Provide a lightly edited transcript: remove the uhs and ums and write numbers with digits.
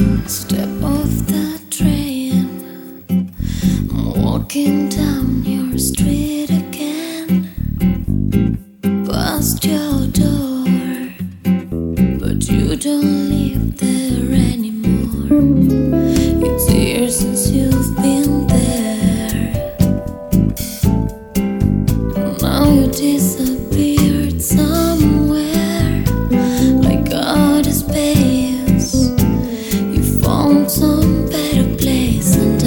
Step off the train, I'm walking down your street again, past your door, but you don't live there anymore. It's years since you've been there. Now you disappeared somewhere, like outer space. You found some better place, and